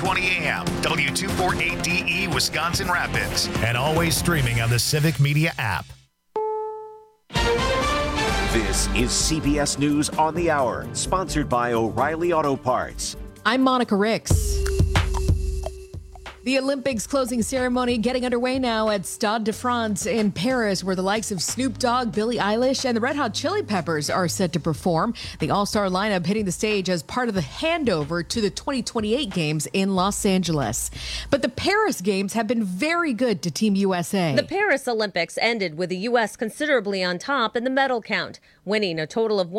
720 AM, W248DE, Wisconsin Rapids, and always streaming on the Civic Media app. This is CBS News on the Hour, sponsored by O'Reilly Auto Parts. I'm Monica Ricks. The Olympics closing ceremony getting underway now at Stade de France in Paris, where the likes of Snoop Dogg, Billie Eilish, and the Red Hot Chili Peppers are set to perform. The all-star lineup hitting the stage as part of the handover to the 2028 Games in Los Angeles. But the Paris Games have been very good to Team USA. The Paris Olympics ended with the U.S. considerably on top in the medal count, winning a total of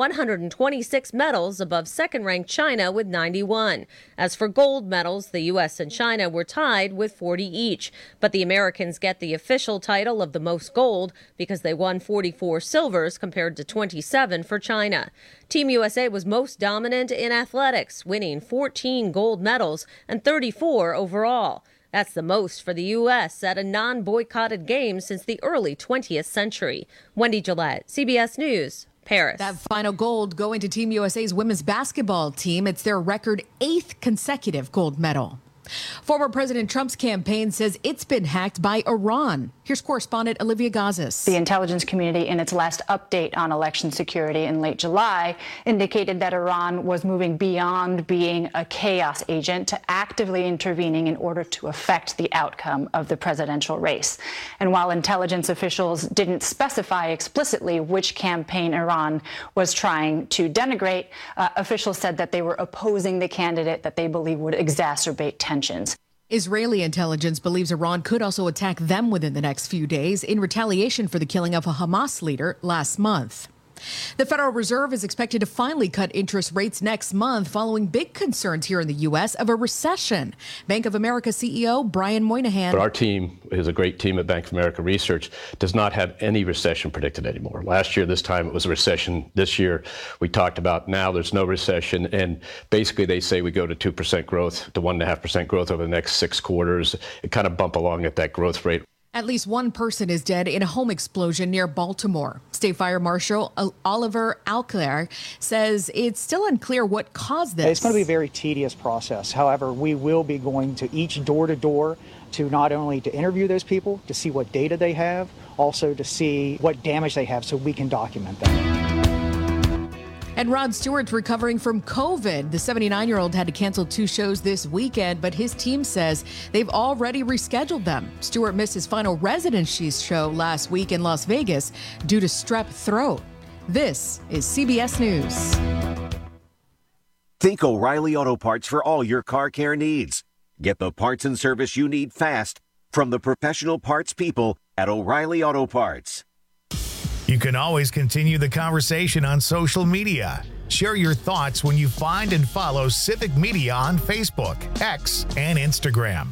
126 medals above second-ranked China with 91. As for gold medals, the U.S. and China were tied with 40 each. But the Americans get the official title of the most gold because they won 44 silvers compared to 27 for China. Team USA was most dominant in athletics, winning 14 gold medals and 34 overall. That's the most for the U.S. at a non-boycotted game since the early 20th century. Wendy Gillette, CBS News, Paris. That final gold going to Team USA's women's basketball team. It's their record 8th consecutive gold medal. Former President Trump's campaign says it's been hacked by Iran. Here's correspondent Olivia Gazis. The intelligence community, in its last update on election security in late July, indicated that Iran was moving beyond being a chaos agent to actively intervening in order to affect the outcome of the presidential race. And while intelligence officials didn't specify explicitly which campaign Iran was trying to denigrate, officials said that they were opposing the candidate that they believe would exacerbate tensions. Israeli intelligence believes Iran could also attack them within the next few days in retaliation for the killing of a Hamas leader last month. The Federal Reserve is expected to finally cut interest rates next month following big concerns here in the U.S. of a recession. Bank of America CEO Brian Moynihan. But our team is a great team at Bank of America Research, does not have any recession predicted anymore. Last year, this time it was a recession. This year, we talked about now there's no recession. And basically, they say we go to 2% growth to 1.5% growth over the next 6 quarters. It kind of bump along at that growth rate. At least one person is dead in a home explosion near Baltimore. State Fire Marshal Oliver Alclair says it's still unclear what caused this. It's going to be a very tedious process. However, we will be going to each door to door to not only to interview those people, to see what data they have, also to see what damage they have so we can document that. And Rod Stewart's recovering from COVID. The 79-year-old had to cancel 2 shows this weekend, but his team says they've already rescheduled them. Stewart missed his final residency show last week in Las Vegas due to strep throat. This is CBS News. Think O'Reilly Auto Parts for all your car care needs. Get the parts and service you need fast from the professional parts people at O'Reilly Auto Parts. You can always continue the conversation on social media. Share your thoughts when you find and follow Civic Media on Facebook, X, and Instagram.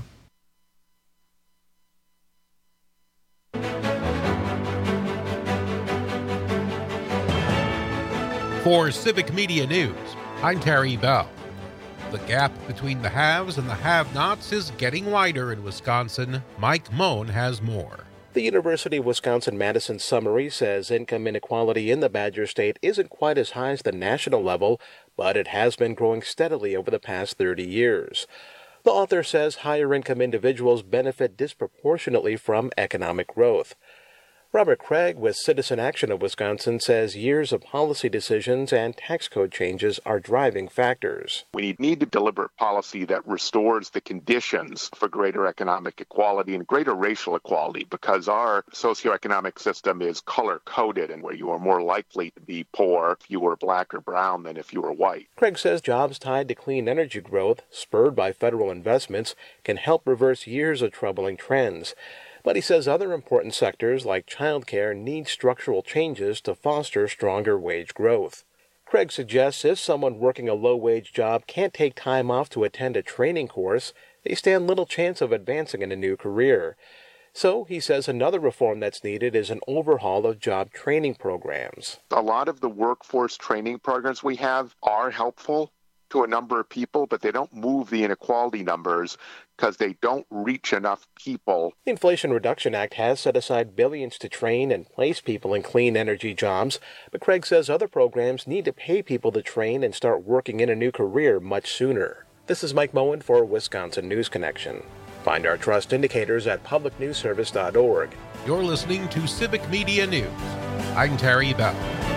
For Civic Media News, I'm Terry Bell. The gap between the haves and the have-nots is getting wider in Wisconsin. Mike Moen has more. The University of Wisconsin-Madison summary says income inequality in the Badger State isn't quite as high as the national level, but it has been growing steadily over the past 30 years. The author says higher-income individuals benefit disproportionately from economic growth. Robert Craig with Citizen Action of Wisconsin says years of policy decisions and tax code changes are driving factors. We need to deliver policy that restores the conditions for greater economic equality and greater racial equality, because our socioeconomic system is color-coded, and where you are more likely to be poor if you were black or brown than if you were white. Craig says jobs tied to clean energy growth, spurred by federal investments, can help reverse years of troubling trends. But he says other important sectors like childcare need structural changes to foster stronger wage growth. Craig suggests if someone working a low-wage job can't take time off to attend a training course, they stand little chance of advancing in a new career. So he says another reform that's needed is an overhaul of job training programs. A lot of the workforce training programs we have are helpful to a number of people, but they don't move the inequality numbers because they don't reach enough people. The Inflation Reduction Act has set aside billions to train and place people in clean energy jobs, but Craig says other programs need to pay people to train and start working in a new career much sooner. This is Mike Moen for Wisconsin News Connection. Find our trust indicators at publicnewsservice.org. You're listening to Civic Media News. I'm Terry Bell.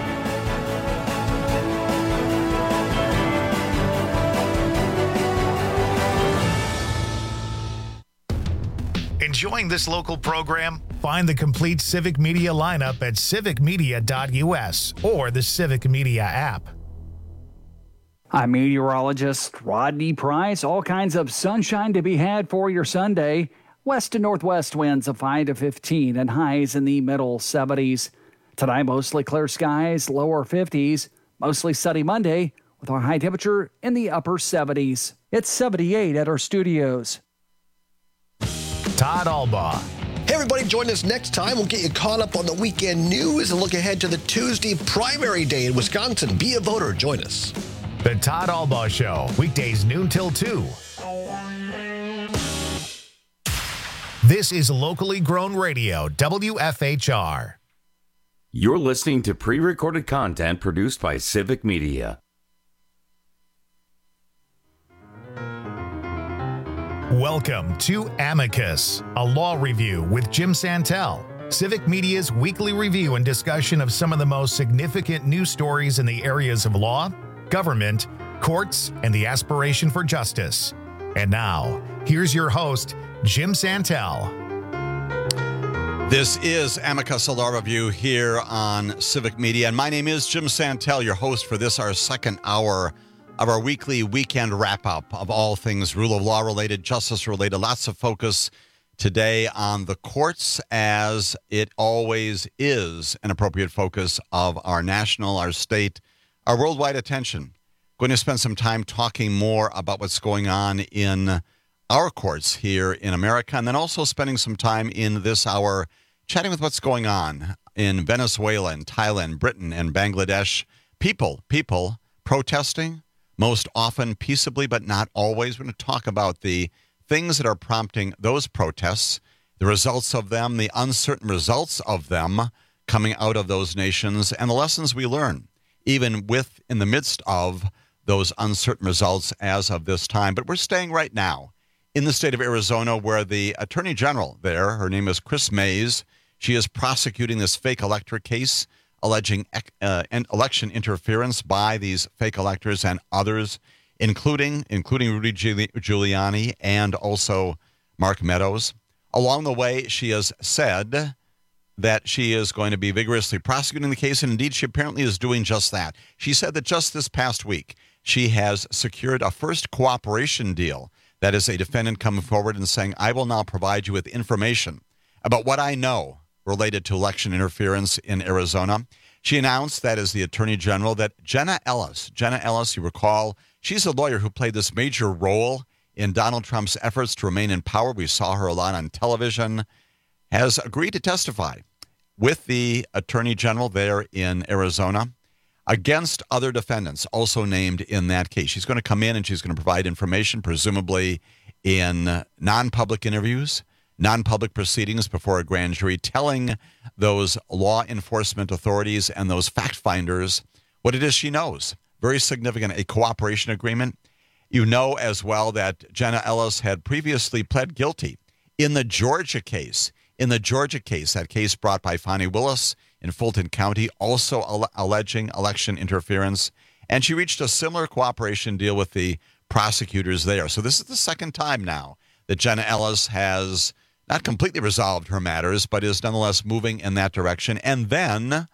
Enjoying this local program? Find the complete Civic Media lineup at civicmedia.us or the Civic Media app. I'm meteorologist Rodney Price. All kinds of sunshine to be had for your Sunday. West to northwest winds of 5 to 15 and highs in the middle 70s. Tonight, mostly clear skies, lower 50s. Mostly sunny Monday with our high temperature in the upper 70s. It's 78 at our studios. Todd Albaugh. Hey, everybody, join us next time. We'll get you caught up on the weekend news and look ahead to the Tuesday primary day in Wisconsin. Be a voter. Join us. The Todd Albaugh Show, weekdays noon till 2. This is locally grown radio, WFHR. You're listening to pre-recorded content produced by Civic Media. Welcome to Amicus, a law review with Jim Santel. Civic Media's weekly review and discussion of some of the most significant news stories in the areas of law, government, courts, and the aspiration for justice. And now, here's your host, Jim Santel. This is Amicus, a law review here on Civic Media, and my name is Jim Santel, your host for this, our second hour of our weekly weekend wrap-up of all things rule of law related, justice related. Lots of focus today on the courts, as it always is an appropriate focus of our national, our state, our worldwide attention. Going to spend some time talking more about what's going on in our courts here in America, and then also spending some time in this hour chatting with what's going on in Venezuela and Thailand, Britain, and Bangladesh. People protesting, most often peaceably, but not always. We're going to talk about the things that are prompting those protests, the results of them, the uncertain results of them coming out of those nations, and the lessons we learn, even in the midst of those uncertain results as of this time. But we're staying right now in the state of Arizona, where the Attorney General there, her name is Kris Mayes, she is prosecuting this fake electorate case alleging election interference by these fake electors and others, including Rudy Giuliani and also Mark Meadows. Along the way, she has said that she is going to be vigorously prosecuting the case, and indeed she apparently is doing just that. She said that just this past week, she has secured a first cooperation deal. That is a defendant coming forward and saying, I will now provide you with information about what I know related to election interference in Arizona. She announced that as the Attorney General that Jenna Ellis, you recall, she's a lawyer who played this major role in Donald Trump's efforts to remain in power. We saw her a lot on television, has agreed to testify with the Attorney General there in Arizona against other defendants also named in that case. She's going to come in and she's going to provide information, presumably in non-public interviews, non-public proceedings before a grand jury, telling those law enforcement authorities and those fact finders what it is she knows. Very significant, a cooperation agreement. You know as well that Jenna Ellis had previously pled guilty in the Georgia case. That case brought by Fani Willis in Fulton County, also alleging election interference. And she reached a similar cooperation deal with the prosecutors there. So this is the second time now that Jenna Ellis has not completely resolved her matters, but is nonetheless moving in that direction. And then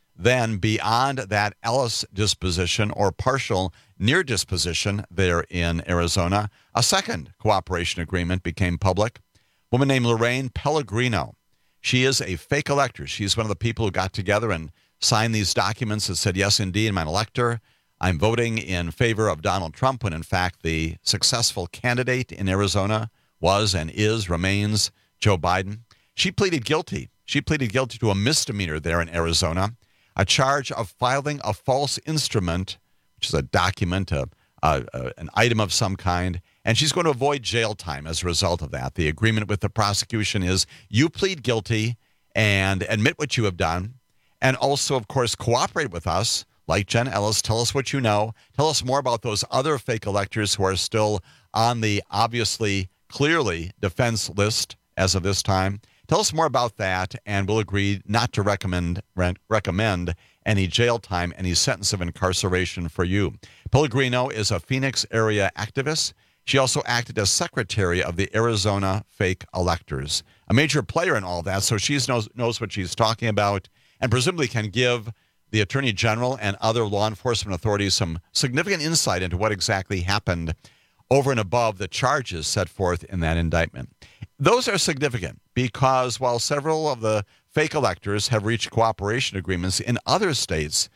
beyond that Ellis disposition or partial near disposition there in Arizona, a second cooperation agreement became public. A woman named Lorraine Pellegrino. She is a fake elector. She's one of the people who got together and signed these documents that said, yes, indeed, I'm an elector. I'm voting in favor of Donald Trump, when in fact the successful candidate in Arizona was and remains Joe Biden. She pleaded guilty. She pleaded guilty to a misdemeanor there in Arizona, a charge of filing a false instrument, which is a document, an item of some kind, and she's going to avoid jail time as a result of that. The agreement with the prosecution is you plead guilty and admit what you have done, and also, of course, cooperate with us, like Jen Ellis. Tell us what you know. Tell us more about those other fake electors who are still on the obviously, clearly defense list as of this time. Tell us more about that, and we'll agree not to recommend any jail time, any sentence of incarceration for you. Pellegrino is a Phoenix area activist. She also acted as secretary of the Arizona Fake Electors, a major player in all that, so she knows what she's talking about and presumably can give the Attorney General and other law enforcement authorities some significant insight into what exactly happened over and above the charges set forth in that indictment. Those are significant because while several of the fake electors have reached cooperation agreements in other states,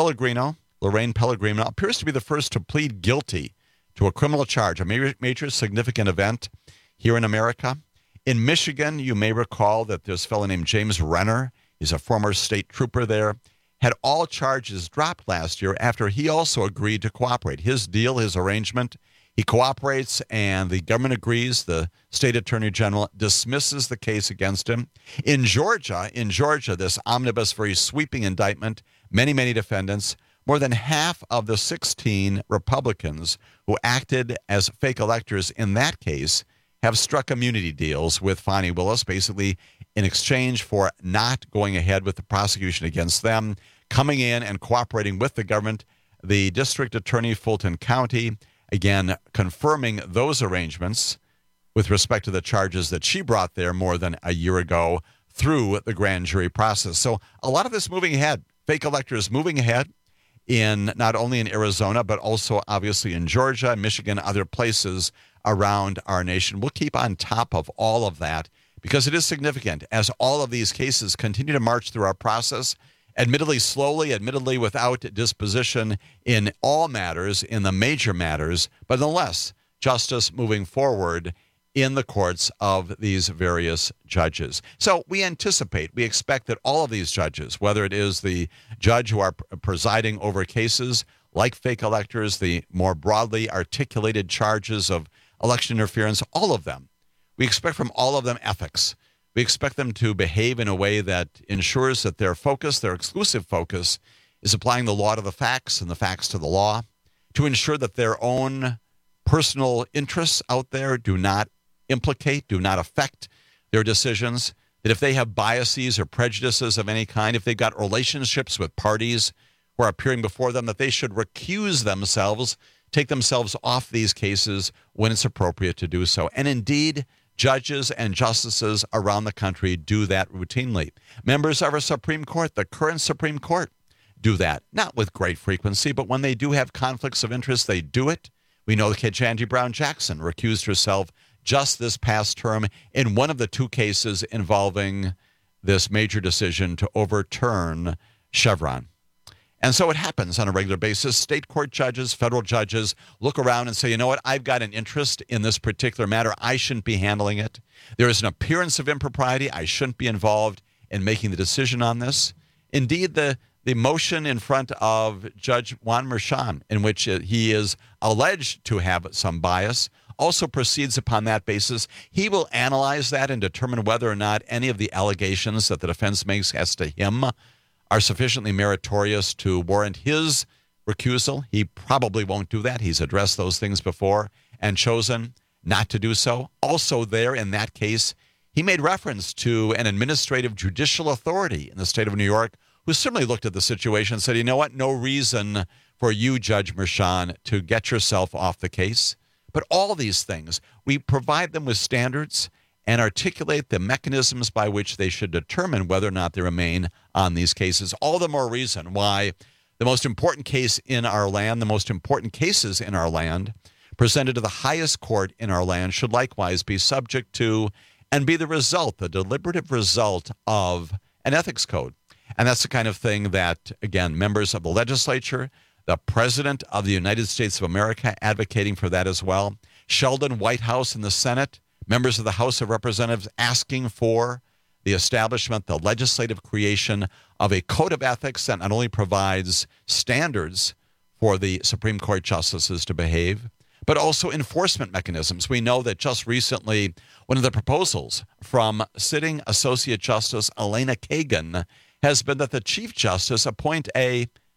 Lorraine Pellegrino, appears to be the first to plead guilty to a criminal charge, a major significant event here in America. In Michigan, you may recall that this fellow named James Renner, he's a former state trooper there, had all charges dropped last year after he also agreed to cooperate. His deal, his arrangement, he cooperates and the government agrees. The state attorney general dismisses the case against him. In Georgia, this omnibus, very sweeping indictment, many defendants, more than half of the 16 Republicans who acted as fake electors in that case have struck immunity deals with Fani Willis, basically in exchange for not going ahead with the prosecution against them, coming in and cooperating with the government. The district attorney, Fulton County, again, confirming those arrangements with respect to the charges that she brought there more than a year ago through the grand jury process. So a lot of this moving ahead, fake electors moving ahead in not only in Arizona, but also obviously in Georgia, Michigan, other places around our nation. We'll keep on top of all of that because it is significant as all of these cases continue to march through our process, admittedly slowly, admittedly without disposition in all matters, in the major matters, but nonetheless, justice moving forward in the courts of these various judges. So we expect that all of these judges, whether it is the judge who are presiding over cases like fake electors, the more broadly articulated charges of election interference, all of them, we expect from all of them ethics. We expect them to behave in a way that ensures that their focus, their exclusive focus, is applying the law to the facts and the facts to the law, to ensure that their own personal interests out there do not implicate, do not affect their decisions, that if they have biases or prejudices of any kind, if they've got relationships with parties who are appearing before them, that they should recuse themselves, take themselves off these cases when it's appropriate to do so. And indeed, judges and justices around the country do that routinely. Members of our Supreme Court, the current Supreme Court, do that, not with great frequency, but when they do have conflicts of interest, they do it. We know that Ketanji Brown Jackson recused herself just this past term in one of the two cases involving this major decision to overturn Chevron. And so it happens on a regular basis. State court judges, federal judges look around and say, you know what, I've got an interest in this particular matter. I shouldn't be handling it. There is an appearance of impropriety. I shouldn't be involved in making the decision on this. Indeed, the motion in front of Judge Juan Merchan, in which he is alleged to have some bias, also proceeds upon that basis. He will analyze that and determine whether or not any of the allegations that the defense makes as to him are sufficiently meritorious to warrant his recusal. He probably won't do that. He's addressed those things before and chosen not to do so. Also there in that case, he made reference to an administrative judicial authority in the state of New York who certainly looked at the situation and said, you know what, no reason for you, Judge Merchan, to get yourself off the case. But all these things, we provide them with standards and articulate the mechanisms by which they should determine whether or not they remain on these cases. All the more reason why the most important case in our land, the most important cases in our land, presented to the highest court in our land should likewise be subject to and be the result, the deliberative result of an ethics code. And that's the kind of thing that, again, members of the legislature, the President of the United States of America advocating for that as well, Sheldon Whitehouse in the Senate, members of the House of Representatives asking for the establishment, the legislative creation of a code of ethics that not only provides standards for the Supreme Court justices to behave, but also enforcement mechanisms. We know that just recently, one of the proposals from sitting Associate Justice Elena Kagan has been that the Chief Justice appoint a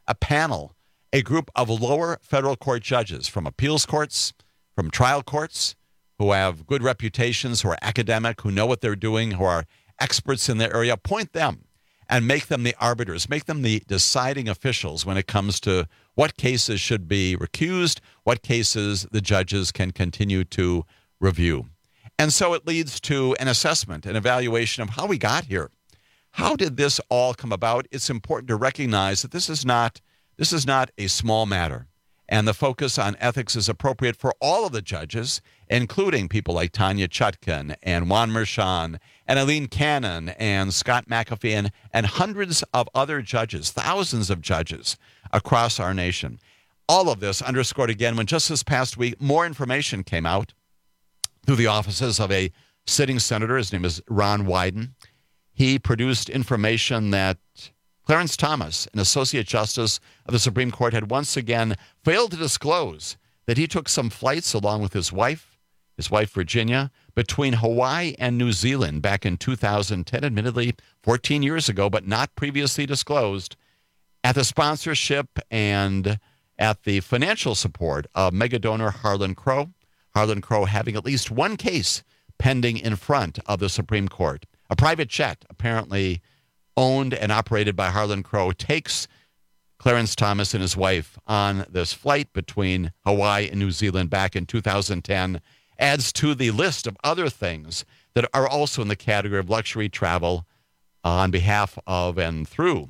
a panel, a group of lower federal court judges from appeals courts, from trial courts, who have good reputations, who are academic, who know what they're doing, who are experts in their area. Appoint them and make them the arbiters, make them the deciding officials when it comes to what cases should be recused, what cases the judges can continue to review. And so it leads to an assessment, an evaluation of how we got here. How did this all come about? It's important to recognize that this is not a small matter. And the focus on ethics is appropriate for all of the judges, including people like Tanya Chutkan and Juan Merchan and Eileen Cannon and Scott McAfee and hundreds of other judges, thousands of judges across our nation. All of this underscored again when just this past week, more information came out through the offices of a sitting senator. His name is Ron Wyden. He produced information that Clarence Thomas, an Associate Justice of the Supreme Court, had once again failed to disclose that he took some flights along with his wife Virginia, between Hawaii and New Zealand back in 2010, admittedly 14 years ago, but not previously disclosed, at the sponsorship and at the financial support of mega donor Harlan Crow. Harlan Crow having at least one case pending in front of the Supreme Court. A private jet, apparently owned and operated by Harlan Crow, takes Clarence Thomas and his wife on this flight between Hawaii and New Zealand back in 2010, adds to the list of other things that are also in the category of luxury travel on behalf of and through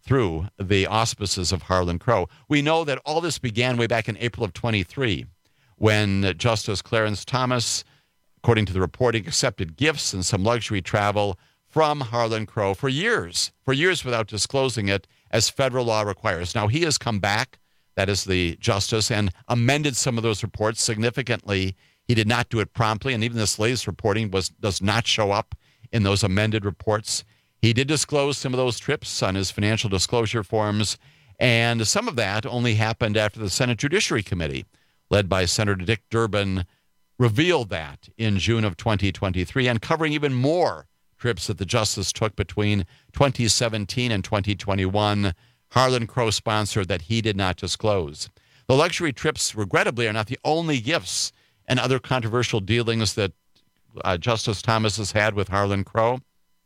the auspices of Harlan Crow. We know that all this began way back in April of 23 when Justice Clarence Thomas, according to the reporting, accepted gifts and some luxury travel from Harlan Crow for years without disclosing it, as federal law requires. Now, he has come back, that is the justice, and amended some of those reports significantly. He did not do it promptly, and even this latest reporting does not show up in those amended reports. He did disclose some of those trips on his financial disclosure forms, and some of that only happened after the Senate Judiciary Committee, led by Senator Dick Durbin, revealed that in June of 2023, and covering even more trips that the justice took between 2017 and 2021, Harlan Crow sponsored, that he did not disclose. The luxury trips, regrettably, are not the only gifts and other controversial dealings that Justice Thomas has had with Harlan Crow.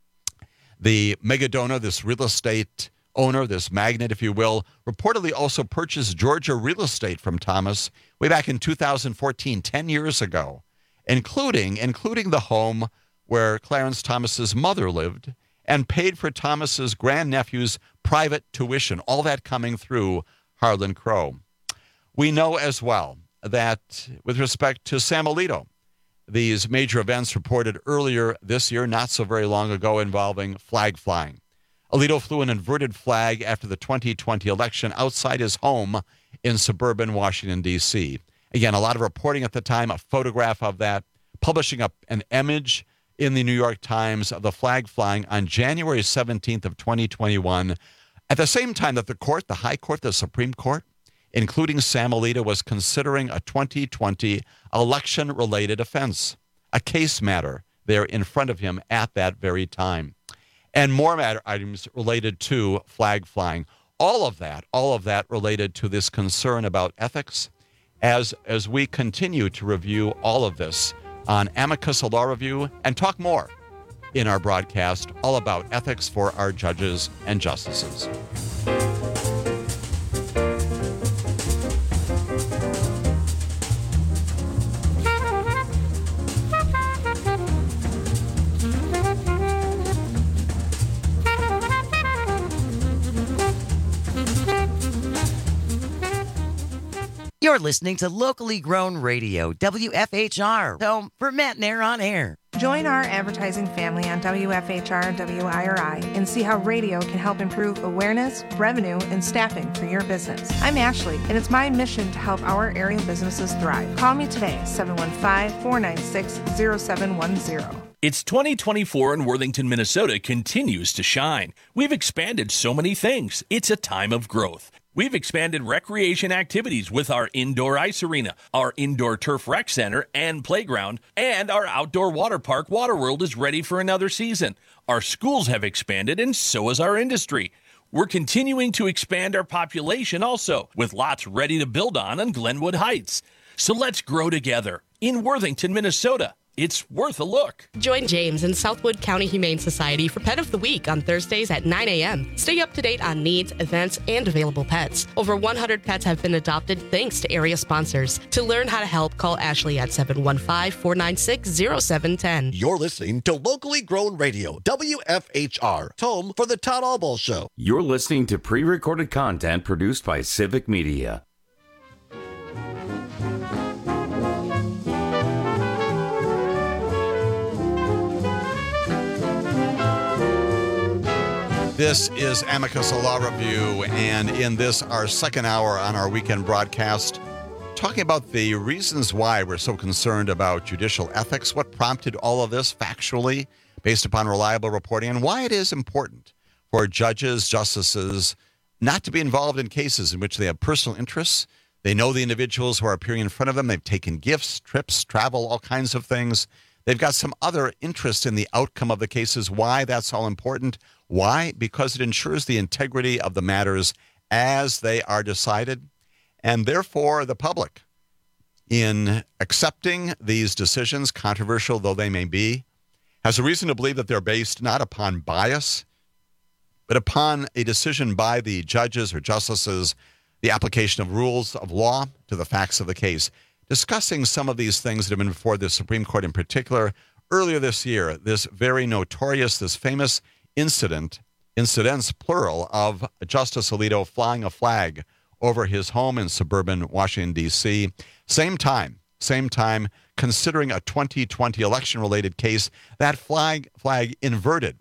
The mega donor, this real estate owner, this magnate, if you will, reportedly also purchased Georgia real estate from Thomas way back in 2014, 10 years ago, including the home where Clarence Thomas's mother lived, and paid for Thomas's grandnephew's private tuition, all that coming through Harlan Crow. We know as well that with respect to Sam Alito, these major events reported earlier this year, not so very long ago, involving flag flying. Alito flew an inverted flag after the 2020 election outside his home in suburban Washington, D.C. Again, a lot of reporting at the time, a photograph of that, publishing up an image in the New York Times of the flag flying on January 17th of 2021, at the same time that the High Court, the Supreme Court, including Sam Alito, was considering a 2020 election-related offense, a case matter there in front of him at that very time, and more matter items related to flag flying. All of that related to this concern about ethics. As we continue to review all of this on Amicus, a law review, and talk more in our broadcast all about ethics for our judges and justices. You're listening to locally grown radio, WFHR, home for Matt Nair on air. Join our advertising family on WFHR WIRI and see how radio can help improve awareness, revenue, and staffing for your business. I'm Ashley, and it's my mission to help our area businesses thrive. Call me today, 715-496-0710. It's 2024 and Worthington, Minnesota continues to shine. We've expanded so many things. It's a time of growth. We've expanded recreation activities with our indoor ice arena, our indoor turf rec center and playground, and our outdoor water park, Waterworld, is ready for another season. Our schools have expanded, and so has our industry. We're continuing to expand our population also, with lots ready to build on Glenwood Heights. So let's grow together in Worthington, Minnesota. It's worth a look. Join James and Southwood County Humane Society for Pet of the Week on Thursdays at 9 a.m. Stay up to date on needs, events, and available pets. Over 100 pets have been adopted thanks to area sponsors. To learn how to help, call Ashley at 715-496-0710. You're listening to Locally Grown Radio, WFHR, home for the Todd Albaugh Show. You're listening to pre-recorded content produced by Civic Media. This is Amicus, a law review, and in this, our second hour on our weekend broadcast, talking about the reasons why we're so concerned about judicial ethics, what prompted all of this factually, based upon reliable reporting, and why it is important for judges, justices, not to be involved in cases in which they have personal interests. They know the individuals who are appearing in front of them. They've taken gifts, trips, travel, all kinds of things. They've got some other interest in the outcome of the cases. Why that's all important? Why? Because it ensures the integrity of the matters as they are decided. And therefore, the public, in accepting these decisions, controversial though they may be, has a reason to believe that they're based not upon bias, but upon a decision by the judges or justices, the application of rules of law to the facts of the case. Discussing some of these things that have been before the Supreme Court in particular, earlier this year, this very notorious, this famous incidents, plural, of Justice Alito flying a flag over his home in suburban Washington, D.C. Same time, considering a 2020 election-related case, that flag inverted,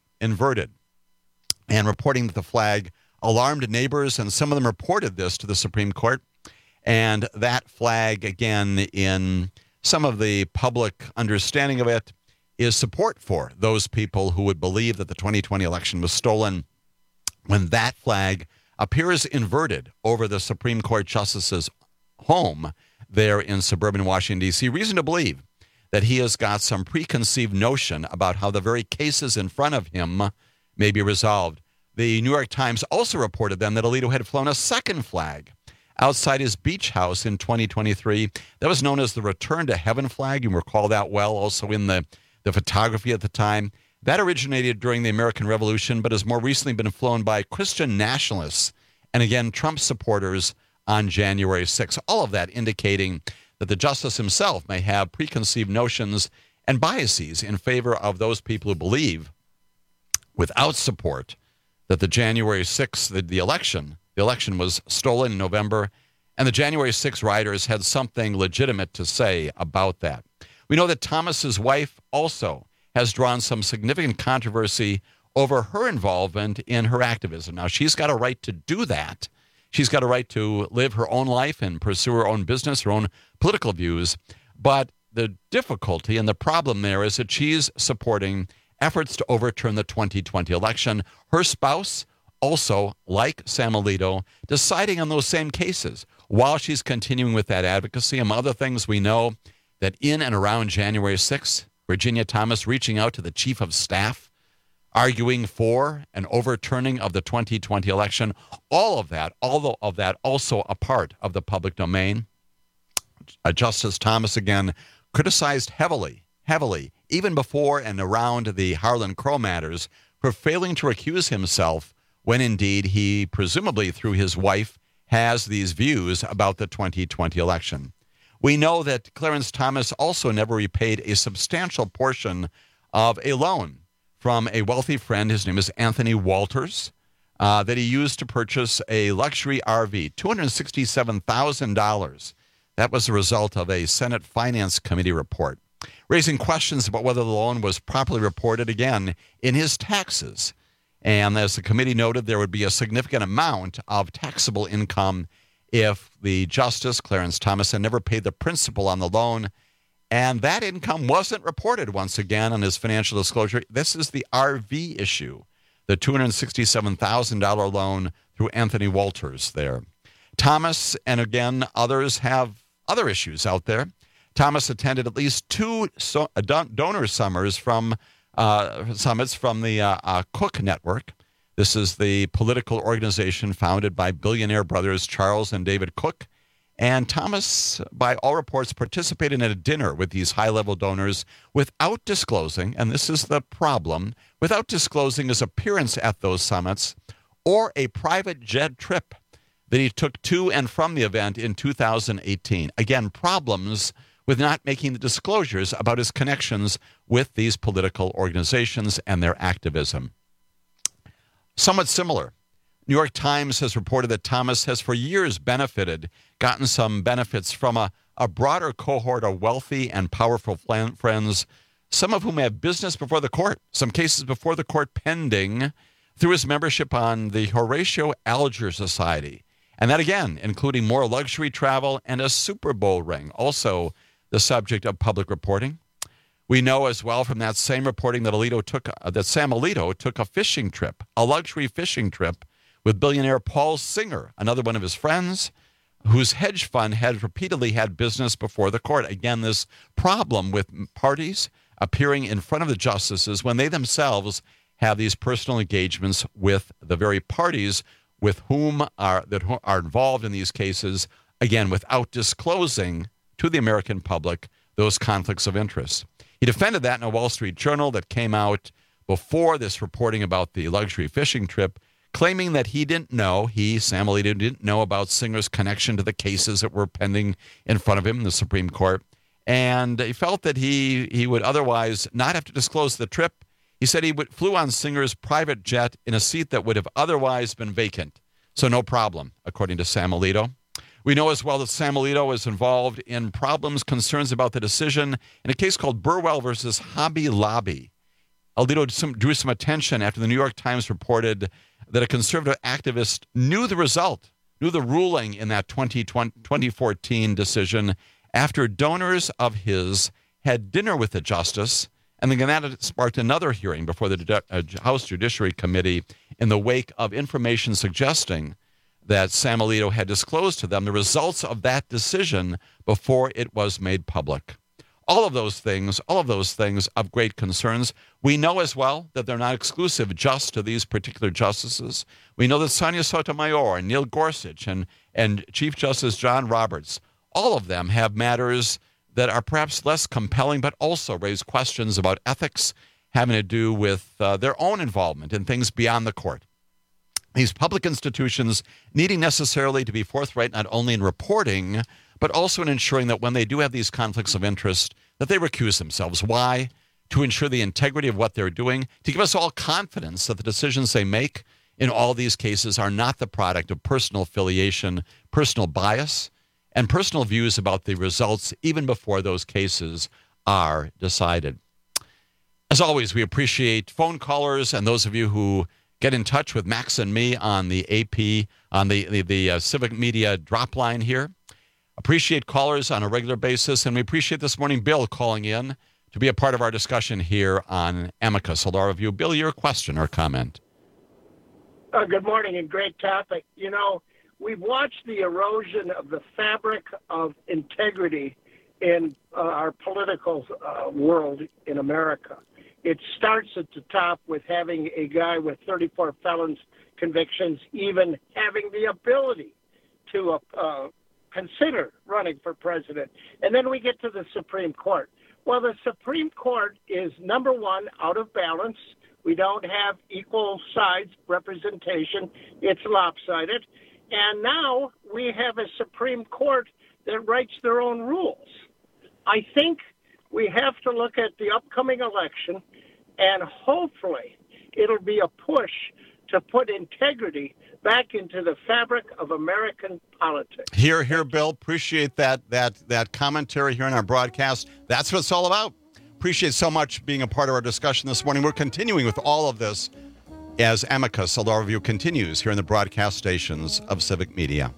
and reporting that the flag alarmed neighbors, and some of them reported this to the Supreme Court. And that flag, again, in some of the public understanding of it, is support for those people who would believe that the 2020 election was stolen when that flag appears inverted over the Supreme Court justice's home there in suburban Washington, D.C. Reason to believe that he has got some preconceived notion about how the very cases in front of him may be resolved. The New York Times also reported then that Alito had flown a second flag outside his beach house in 2023. That was known as the Return to Heaven flag. You recall that well, also in the photography at the time. That originated during the American Revolution, but has more recently been flown by Christian nationalists and, again, Trump supporters on January 6th. All of that indicating that the justice himself may have preconceived notions and biases in favor of those people who believe, without support, that the January 6th, the election was stolen in November, and the January 6th rioters had something legitimate to say about that. We know that Thomas's wife also has drawn some significant controversy over her involvement in her activism. Now, she's got a right to do that. She's got a right to live her own life and pursue her own business, her own political views. But the difficulty and the problem there is that she's supporting efforts to overturn the 2020 election. Her spouse also, like Sam Alito, deciding on those same cases while she's continuing with that advocacy. Among other things, we know that in and around January 6th, Virginia Thomas reaching out to the chief of staff, arguing for an overturning of the 2020 election. All of that also a part of the public domain. Justice Thomas, again, criticized heavily, even before and around the Harlan Crow matters, for failing to recuse himself when indeed he, presumably through his wife, has these views about the 2020 election. We know that Clarence Thomas also never repaid a substantial portion of a loan from a wealthy friend, his name is Anthony Walters, that he used to purchase a luxury RV, $267,000. That was the result of a Senate Finance Committee report, raising questions about whether the loan was properly reported, again, in his taxes. And as the committee noted, there would be a significant amount of taxable income if the Justice, Clarence Thomas, had never paid the principal on the loan. And that income wasn't reported once again on his financial disclosure. This is the RV issue, the $267,000 loan through Anthony Walters there. Thomas and, again, others have other issues out there. Thomas attended at least two donor summits from the Cook Network. This is the political organization founded by billionaire brothers Charles and David Cook. And Thomas, by all reports, participated in a dinner with these high-level donors without disclosing, and this is the problem, without disclosing his appearance at those summits or a private jet trip that he took to and from the event in 2018. Again, problems with not making the disclosures about his connections with these political organizations and their activism. Somewhat similar, New York Times has reported that Thomas has for years gotten some benefits from a broader cohort of wealthy and powerful friends, some of whom have business before the court, some cases before the court pending, through his membership on the Horatio Alger Society. And that, again, including more luxury travel and a Super Bowl ring, also the subject of public reporting. We know as well from that same reporting that Sam Alito took a fishing trip, a luxury fishing trip, with billionaire Paul Singer, another one of his friends, whose hedge fund had repeatedly had business before the court. Again, this problem with parties appearing in front of the justices when they themselves have these personal engagements with the very parties with whom are involved in these cases, again, without disclosing to the American public those conflicts of interest. He defended that in a Wall Street Journal that came out before this reporting about the luxury fishing trip, claiming that Sam Alito, didn't know about Singer's connection to the cases that were pending in front of him in the Supreme Court. And he felt that he would otherwise not have to disclose the trip. He said he flew on Singer's private jet in a seat that would have otherwise been vacant. So no problem, according to Sam Alito. We know as well that Sam Alito was involved in concerns about the decision in a case called Burwell versus Hobby Lobby. Alito drew some attention after the New York Times reported that a conservative activist knew the ruling in that 2014 decision after donors of his had dinner with the justice, and then that sparked another hearing before the House Judiciary Committee in the wake of information suggesting that Sam Alito had disclosed to them the results of that decision before it was made public. All of those things of great concerns. We know as well that they're not exclusive just to these particular justices. We know that Sonia Sotomayor and Neil Gorsuch and Chief Justice John Roberts, all of them have matters that are perhaps less compelling, but also raise questions about ethics having to do with their own involvement in things beyond the court. These public institutions needing necessarily to be forthright not only in reporting, but also in ensuring that when they do have these conflicts of interest, that they recuse themselves. Why? To ensure the integrity of what they're doing, to give us all confidence that the decisions they make in all these cases are not the product of personal affiliation, personal bias, and personal views about the results even before those cases are decided. As always, we appreciate phone callers and those of you who get in touch with Max and me on the AP, on the Civic Media drop line here. Appreciate callers on a regular basis, and we appreciate this morning Bill calling in to be a part of our discussion here on Amicus, a law review. Bill, your question or comment? Good morning, and great topic. You know, we've watched the erosion of the fabric of integrity in our political world in America. It starts at the top with having a guy with 34 felons convictions even having the ability to consider running for president. And then we get to the Supreme Court. Well, the Supreme Court is, number one, out of balance. We don't have equal sides representation. It's lopsided. And now we have a Supreme Court that writes their own rules. I think we have to look at the upcoming election, and hopefully it'll be a push to put integrity back into the fabric of American politics. Here, Bill. Appreciate that commentary here on our broadcast. That's what it's all about. Appreciate so much being a part of our discussion this morning. We're continuing with all of this as Amicus, a law review, continues here in the broadcast stations of Civic Media.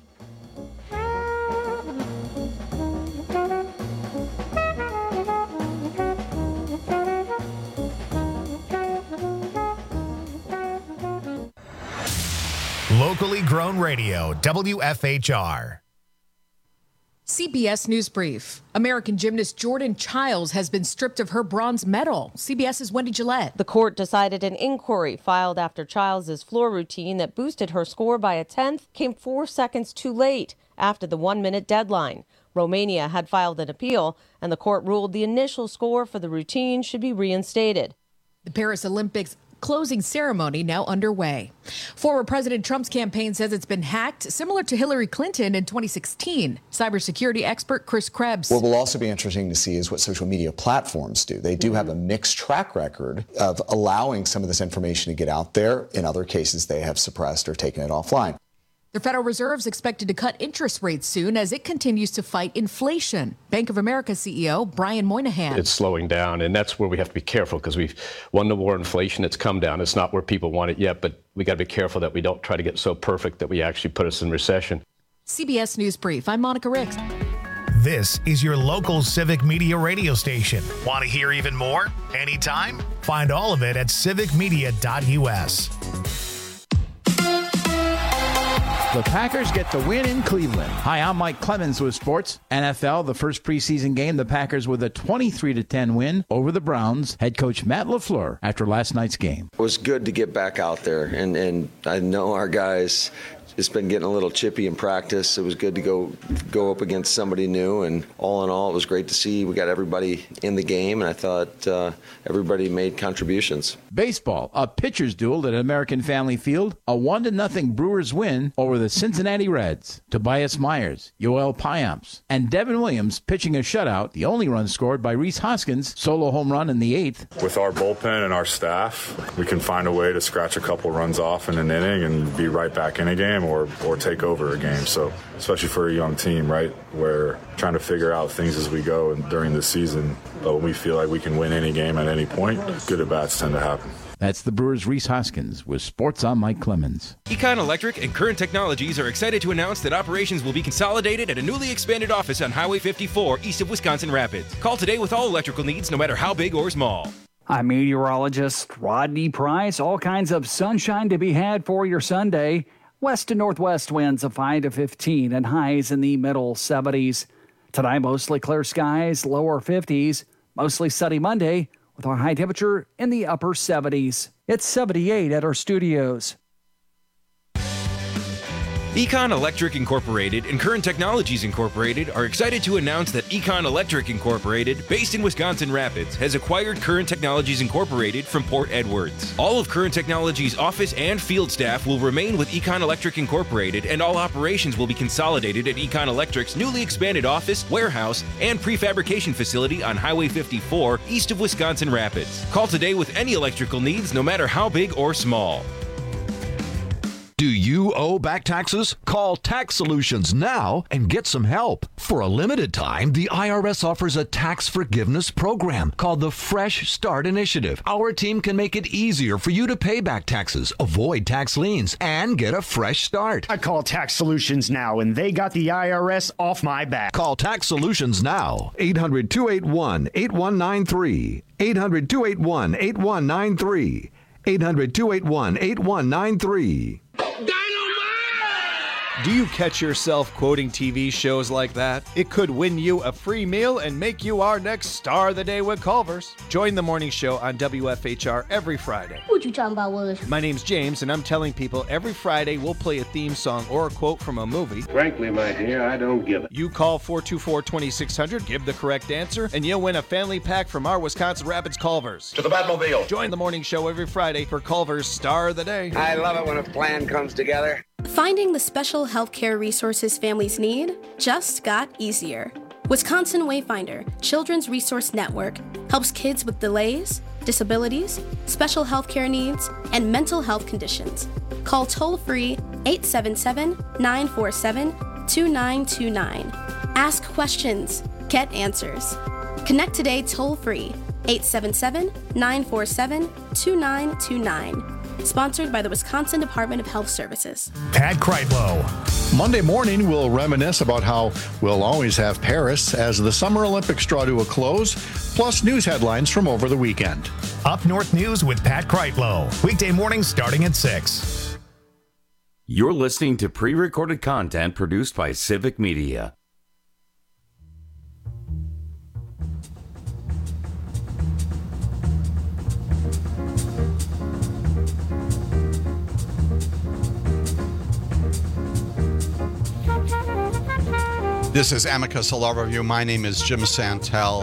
Locally grown radio, WFHR. CBS News Brief. American gymnast Jordan Chiles has been stripped of her bronze medal. CBS's Wendy Gillette. The court decided an inquiry filed after Chiles' floor routine that boosted her score by a tenth came 4 seconds too late after the 1-minute deadline. Romania had filed an appeal, and the court ruled the initial score for the routine should be reinstated. The Paris Olympics closing ceremony now underway. Former President Trump's campaign says it's been hacked, similar to Hillary Clinton in 2016. Cybersecurity expert Chris Krebs. What will also be interesting to see is what social media platforms do. They do have a mixed track record of allowing some of this information to get out there. In other cases, they have suppressed or taken it offline. The Federal Reserve is expected to cut interest rates soon as it continues to fight inflation. Bank of America CEO Brian Moynihan. It's slowing down, and that's where we have to be careful because we've won the war on inflation. It's come down. It's not where people want it yet, but we got to be careful that we don't try to get so perfect that we actually put us in recession. CBS News Brief. I'm Monica Ricks. This is your local Civic Media radio station. Want to hear even more? Anytime? Find all of it at civicmedia.us. The Packers get the win in Cleveland. Hi, I'm Mike Clemens with Sports. NFL, the first preseason game, the Packers with a 23-10 win over the Browns. Head coach Matt LaFleur after last night's game. It was good to get back out there, and I know our guys it's been getting a little chippy in practice. It was good to go up against somebody new, and all in all, it was great to see we got everybody in the game, and I thought everybody made contributions. Baseball, a pitcher's duel at American Family Field, a 1-0 Brewers win over the Cincinnati Reds. Tobias Myers, Yoel Payamps, and Devin Williams pitching a shutout, the only run scored by Rhys Hoskins' solo home run in the 8th. With our bullpen and our staff, we can find a way to scratch a couple runs off in an inning and be right back in a game or take over a game. So especially for a young team, right, we're trying to figure out things as we go and during the season. But when we feel like we can win any game at any point, good at-bats tend to happen. That's the Brewers' Rhys Hoskins with Sports on Mike Clemens. Econ Electric and Current Technologies are excited to announce that operations will be consolidated at a newly expanded office on Highway 54 east of Wisconsin Rapids. Call today with all electrical needs, no matter how big or small. I'm meteorologist Rodney Price. All kinds of sunshine to be had for your Sunday. West to northwest winds of 5 to 15 and highs in the middle 70s. Tonight, mostly clear skies, lower 50s. Mostly sunny Monday with our high temperature in the upper 70s. It's 78 at our studios. Econ Electric Incorporated and Current Technologies Incorporated are excited to announce that Econ Electric Incorporated, based in Wisconsin Rapids, has acquired Current Technologies Incorporated from Port Edwards. All of Current Technologies' office and field staff will remain with Econ Electric Incorporated, and all operations will be consolidated at Econ Electric's newly expanded office, warehouse, and prefabrication facility on Highway 54 east of Wisconsin Rapids. Call today with any electrical needs, no matter how big or small. Do you owe back taxes? Call Tax Solutions now and get some help. For a limited time, the IRS offers a tax forgiveness program called the Fresh Start Initiative. Our team can make it easier for you to pay back taxes, avoid tax liens, and get a fresh start. I call Tax Solutions now, and they got the IRS off my back. Call Tax Solutions now. 800-281-8193. 800-281-8193. 800-281-8193. Do you catch yourself quoting TV shows like that? It could win you a free meal and make you our next star of the day with Culver's. Join the morning show on WFHR every Friday. What you talking about, Willis? My name's James, and I'm telling people every Friday we'll play a theme song or a quote from a movie. Frankly, my dear, I don't give it. You call 424-2600, give the correct answer, and you'll win a family pack from our Wisconsin Rapids Culver's. To the Batmobile. Join the morning show every Friday for Culver's Star of the Day. I love it when a plan comes together. Finding the special healthcare resources families need just got easier. Wisconsin Wayfinder Children's Resource Network helps kids with delays, disabilities, special healthcare needs, and mental health conditions. Call toll-free 877-947-2929. Ask questions, get answers. Connect today toll-free 877-947-2929. Sponsored by the Wisconsin Department of Health Services. Pat Kreitlow. Monday morning, we'll reminisce about how we'll always have Paris as the Summer Olympics draw to a close, plus news headlines from over the weekend. Up North News with Pat Kreitlow. Weekday mornings starting at 6. You're listening to pre-recorded content produced by Civic Media. This is Amicus, a law review. My name is Jim Santel.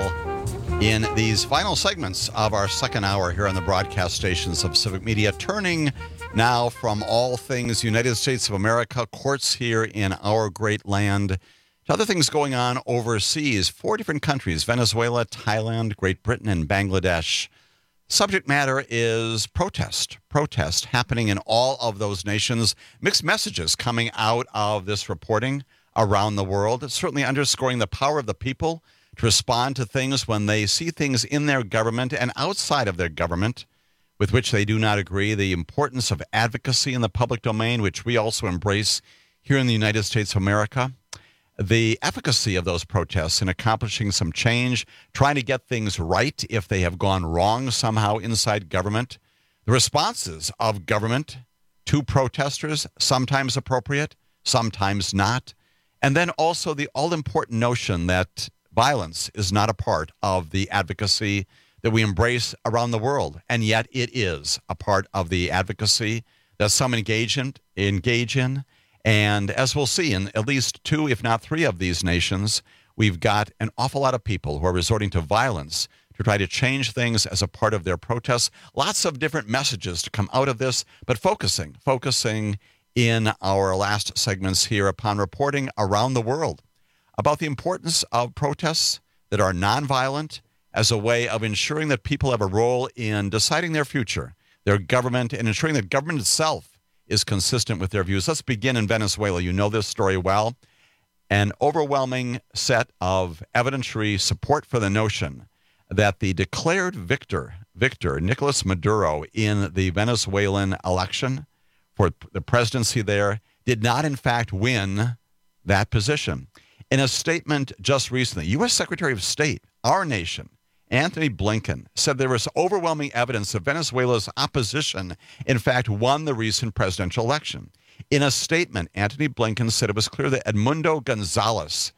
In these final segments of our second hour here on the broadcast stations of Civic Media, turning now from all things United States of America, courts here in our great land, to other things going on overseas. 4 different countries, Venezuela, Thailand, Great Britain, and Bangladesh. Subject matter is protest happening in all of those nations. Mixed messages coming out of this reporting around the world. It's certainly underscoring the power of the people to respond to things when they see things in their government and outside of their government with which they do not agree. The importance of advocacy in the public domain, which we also embrace here in the United States of America. The efficacy of those protests in accomplishing some change, trying to get things right if they have gone wrong somehow inside government. The responses of government to protesters, sometimes appropriate, sometimes not. And then also the all-important notion that violence is not a part of the advocacy that we embrace around the world, and yet it is a part of the advocacy that some engage in. And as we'll see in at least 2, if not 3 of these nations, we've got an awful lot of people who are resorting to violence to try to change things as a part of their protests. Lots of different messages to come out of this, but focusing in our last segments here upon reporting around the world about the importance of protests that are nonviolent as a way of ensuring that people have a role in deciding their future, their government, and ensuring that government itself is consistent with their views. Let's begin in Venezuela. You know this story well. An overwhelming set of evidentiary support for the notion that the declared victor, Nicolas Maduro, in the Venezuelan election for the presidency there, did not in fact win that position. In a statement just recently, U.S. Secretary of State, our nation, Antony Blinken, said there was overwhelming evidence that Venezuela's opposition, in fact, won the recent presidential election. In a statement, Antony Blinken said it was clear that Edmundo Gonzalez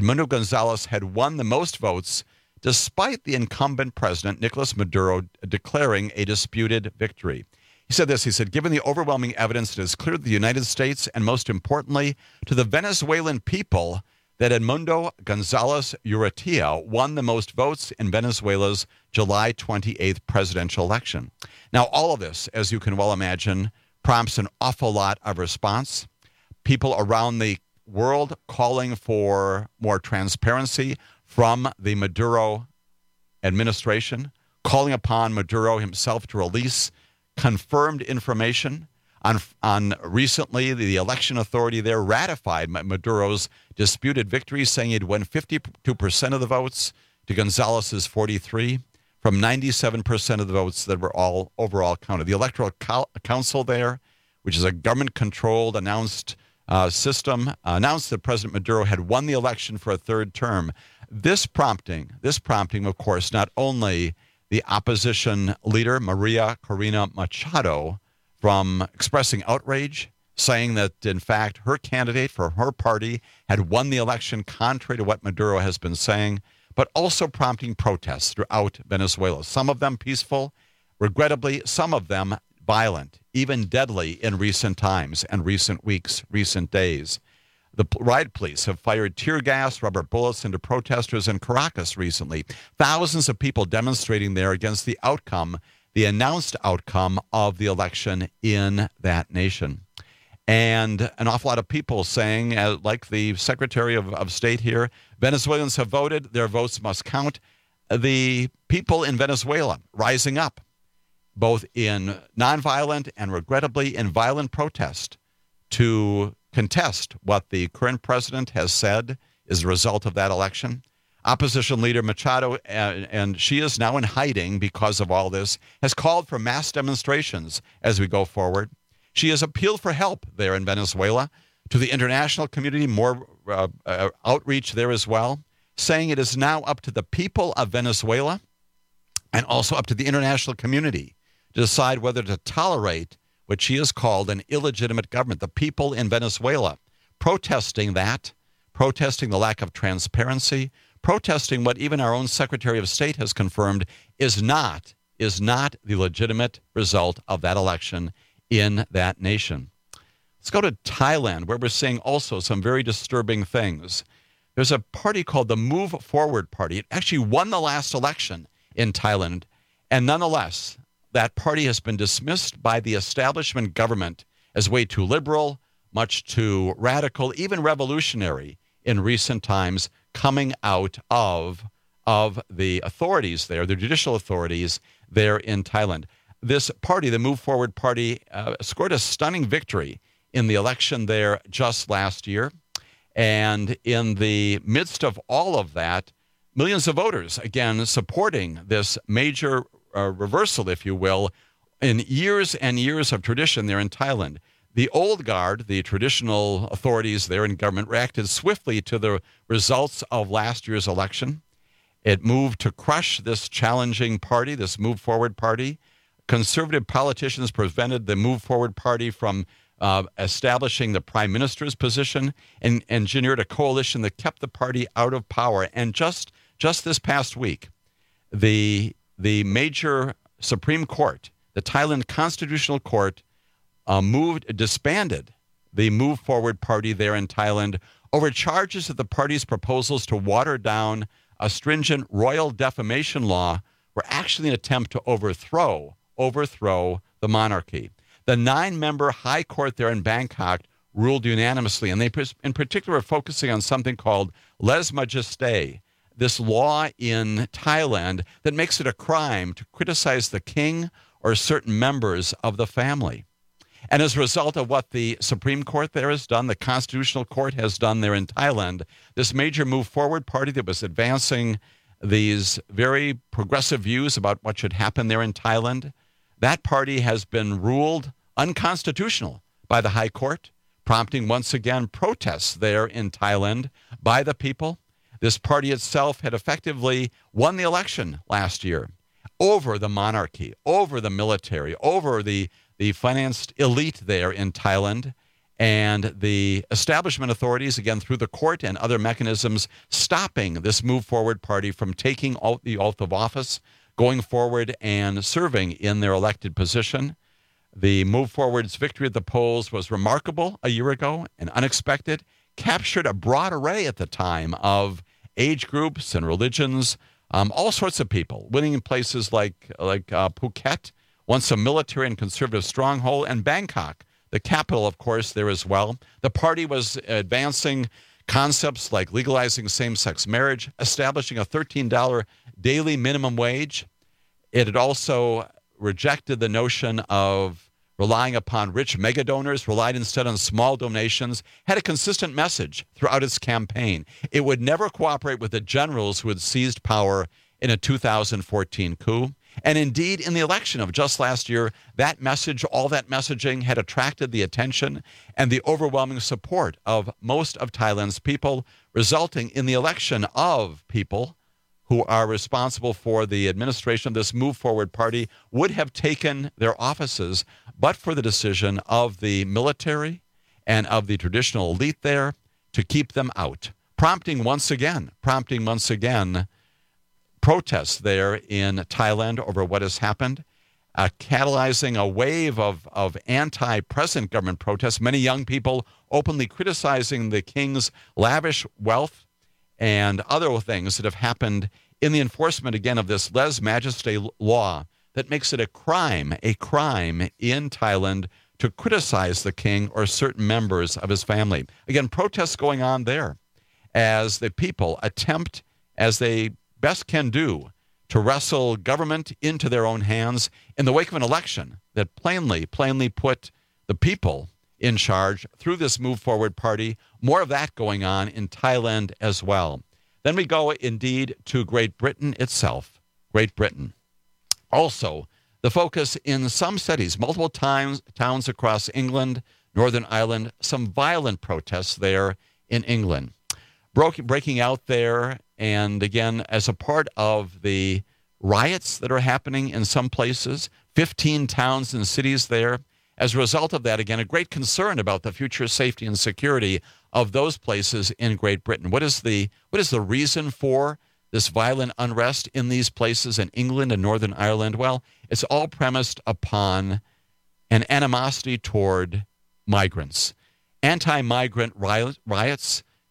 had won the most votes despite the incumbent president, Nicolas Maduro, declaring a disputed victory. He said this, he said, given the overwhelming evidence, it is clear to the United States and most importantly to the Venezuelan people that Edmundo Gonzalez Urrutia won the most votes in Venezuela's July 28th presidential election. Now, all of this, as you can well imagine, prompts an awful lot of response. People around the world calling for more transparency from the Maduro administration, calling upon Maduro himself to release confirmed information on recently, the election authority there ratified Maduro's disputed victory, saying he'd won 52% of the votes to Gonzalez's 43%, from 97% of the votes that were all overall counted. The Electoral Council there, which is a government-controlled announced system, announced that President Maduro had won the election for a 3rd term. This prompting, of course, not only the opposition leader, Maria Corina Machado, from expressing outrage, saying that, in fact, her candidate for her party had won the election contrary to what Maduro has been saying, but also prompting protests throughout Venezuela. Some of them peaceful, regrettably, some of them violent, even deadly in recent times and recent weeks, recent days. The riot police have fired tear gas, rubber bullets into protesters in Caracas recently. Thousands of people demonstrating there against the announced outcome of the election in that nation. And an awful lot of people saying, like the Secretary of State here, Venezuelans have voted, their votes must count. The people in Venezuela rising up, both in nonviolent and regrettably in violent protest, to contest what the current president has said is the result of that election. Opposition leader Machado, and she is now in hiding because of all this, has called for mass demonstrations as we go forward. She has appealed for help there in Venezuela to the international community, more outreach there as well, saying it is now up to the people of Venezuela and also up to the international community to decide whether to tolerate what she has called an illegitimate government. The people in Venezuela protesting that, protesting the lack of transparency, protesting what even our own Secretary of State has confirmed is not the legitimate result of that election in that nation. Let's go to Thailand, where we're seeing also some very disturbing things. there's a party called the Move Forward Party. It actually won the last election in Thailand, and nonetheless, that party has been dismissed by the establishment government as way too liberal, much too radical, even revolutionary in recent times, coming out of the authorities there, the judicial authorities there in Thailand. This party, the Move Forward Party, scored a stunning victory in the election there just last year. And in the midst of all of that, millions of voters, again, supporting this major reversal, if you will, in years and years of tradition there in Thailand. The old guard, the traditional authorities there in government, reacted swiftly to the results of last year's election. It moved to crush this challenging party, this Move Forward Party. Conservative politicians prevented the Move Forward Party from establishing the prime minister's position and engineered a coalition that kept the party out of power. And just this past week, the major Supreme Court, the Thailand Constitutional Court, disbanded the Move Forward Party there in Thailand over charges of the party's proposals to water down a stringent royal defamation law were actually an attempt to overthrow the monarchy. The 9-member High Court there in Bangkok ruled unanimously, and they in particular are focusing on something called lèse majesté, this law in Thailand that makes it a crime to criticize the king or certain members of the family. And as a result of what the Supreme Court there has done, the Constitutional Court has done there in Thailand, this major Move Forward Party that was advancing these very progressive views about what should happen there in Thailand, that party has been ruled unconstitutional by the High Court, prompting once again protests there in Thailand by the people. This party itself had effectively won the election last year over the monarchy, over the military, over the financed elite there in Thailand, and the establishment authorities, again, through the court and other mechanisms, stopping this Move Forward Party from taking the oath of office, going forward and serving in their elected position. The Move Forward's victory at the polls was remarkable a year ago and unexpected, captured a broad array at the time of age groups and religions, all sorts of people, winning in places like Phuket, once a military and conservative stronghold, and Bangkok, the capital, of course, there as well. The party was advancing concepts like legalizing same-sex marriage, establishing a $13 daily minimum wage. It had also rejected the notion of relying upon rich mega donors, relied instead on small donations, had a consistent message throughout its campaign. It would never cooperate with the generals who had seized power in a 2014 coup. And indeed, in the election of just last year, that message, all that messaging had attracted the attention and the overwhelming support of most of Thailand's people, resulting in the election of people who are responsible for the administration of this Move Forward Party would have taken their offices, but for the decision of the military and of the traditional elite there to keep them out, prompting once again protests there in Thailand over what has happened, catalyzing a wave of anti-present government protests, many young people openly criticizing the king's lavish wealth and other things that have happened in the enforcement, again, of this lèse majesté law that makes it a crime in Thailand to criticize the king or certain members of his family. Again, protests going on there as the people attempt, as they best can do, to wrestle government into their own hands in the wake of an election that plainly put the people in charge through this Move Forward Party. More of that going on in Thailand as well. Then we go indeed to Great Britain itself. Great Britain. Also, the focus in some cities, multiple towns across England, Northern Ireland, some violent protests there in England. Breaking out there, and again, as a part of the riots that are happening in some places, 15 towns and cities there. As a result of that, again, a great concern about the future safety and security of those places in Great Britain. What is the reason for this violent unrest in these places in England and Northern Ireland? Well, it's all premised upon an animosity toward migrants. Anti-migrant riots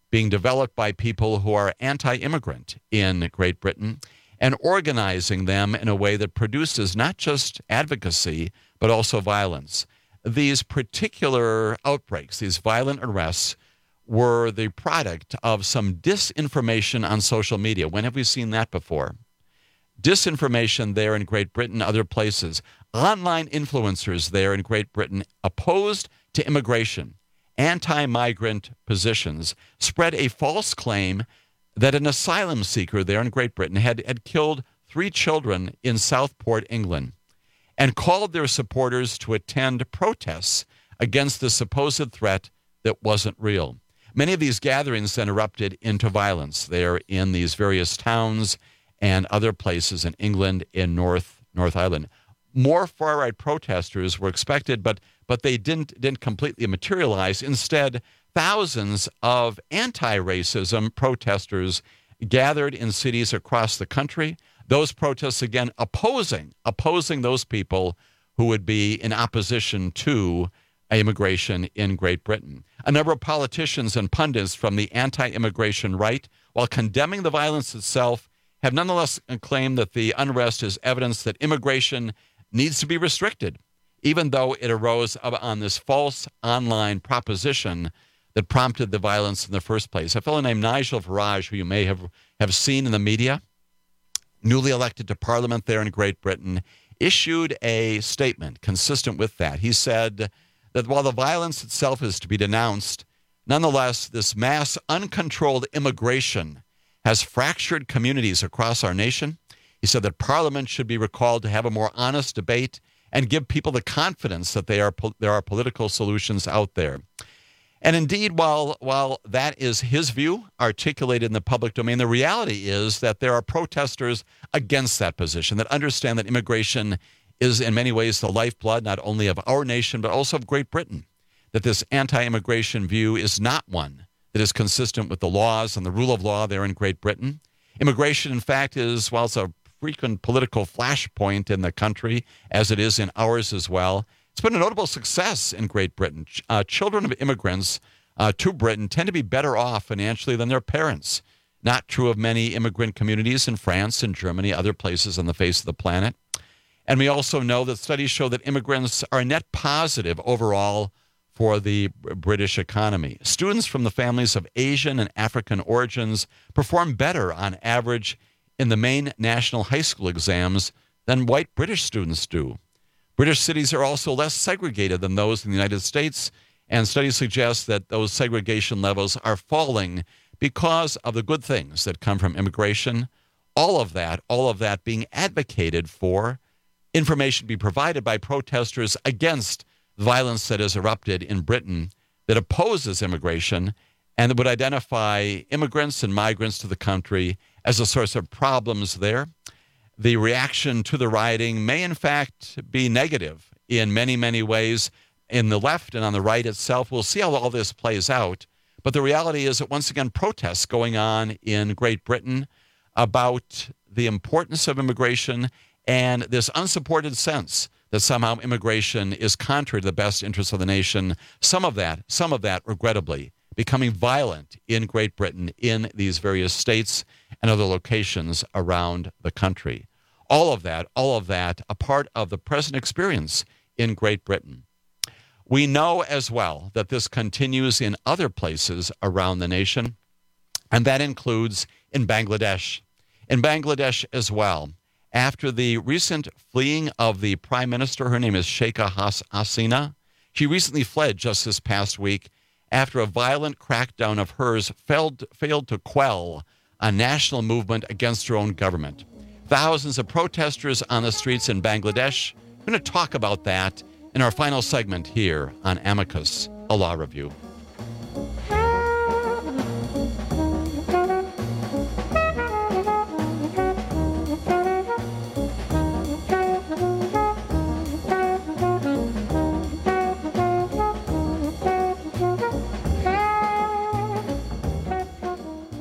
being developed by people who are anti-immigrant in Great Britain and organizing them in a way that produces not just advocacy, but also violence. These particular outbreaks, these violent arrests, were the product of some disinformation on social media. When have we seen that before? Disinformation there in Great Britain, other places. Online influencers there in Great Britain opposed to immigration, anti-migrant positions, spread a false claim that an asylum seeker there in Great Britain had killed 3 children in Southport, England, and called their supporters to attend protests against the supposed threat that wasn't real. Many of these gatherings then erupted into violence there in these various towns and other places in England, in North Ireland. More far-right protesters were expected, but they didn't completely materialize. Instead, thousands of anti-racism protesters gathered in cities across the country. Those protests, again, opposing those people who would be in opposition to immigration in Great Britain. A number of politicians and pundits from the anti-immigration right, while condemning the violence itself, have nonetheless claimed that the unrest is evidence that immigration needs to be restricted, even though it arose on this false online proposition that prompted the violence in the first place. A fellow named Nigel Farage, who you may have seen in the media, newly elected to Parliament there in Great Britain, issued a statement consistent with that. He said that while the violence itself is to be denounced, nonetheless, this mass uncontrolled immigration has fractured communities across our nation. He said that Parliament should be recalled to have a more honest debate and give people the confidence that there are political solutions out there. And indeed, while that is his view articulated in the public domain, the reality is that there are protesters against that position that understand that immigration is in many ways the lifeblood not only of our nation but also of Great Britain, that this anti-immigration view is not one that is consistent with the laws and the rule of law there in Great Britain. Immigration, in fact, is, while it's a frequent political flashpoint in the country, as it is in ours as well, it's been a notable success in Great Britain. Children of immigrants to Britain tend to be better off financially than their parents. Not true of many immigrant communities in France and Germany, other places on the face of the planet. And we also know that studies show that immigrants are net positive overall for the British economy. Students from the families of Asian and African origins perform better on average in the main national high school exams than white British students do. British cities are also less segregated than those in the United States, and studies suggest that those segregation levels are falling because of the good things that come from immigration. All of that being advocated for, information be provided by protesters against violence that has erupted in Britain that opposes immigration and that would identify immigrants and migrants to the country as a source of problems there. The reaction to the rioting may, in fact, be negative in many, many ways in the left and on the right itself. We'll see how all this plays out. But the reality is that, once again, protests going on in Great Britain about the importance of immigration and this unsupported sense that somehow immigration is contrary to the best interests of the nation. Some of that, regrettably, becoming violent in Great Britain in these various states and other locations around the country. All of that, a part of the present experience in Great Britain. We know as well that this continues in other places around the nation, and that includes in Bangladesh. In Bangladesh as well, after the recent fleeing of the prime minister, her name is Sheikha Hasina. She recently fled just this past week after a violent crackdown of hers failed to quell a national movement against her own government. Thousands of protesters on the streets in Bangladesh. We're going to talk about that in our final segment here on Amicus, a Law Review.